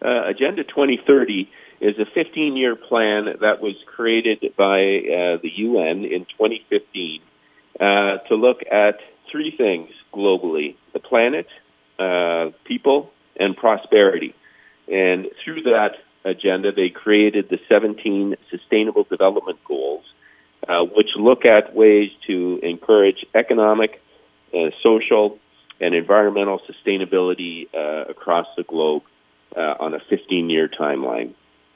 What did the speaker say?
Agenda 2030 is a 15-year plan that was created by the UN in 2015 to look at three things globally: the planet, people, and prosperity. And through that agenda, they created the 17 Sustainable Development Goals, which look at ways to encourage economic, social, and environmental sustainability across the globe on a 15-year timeline.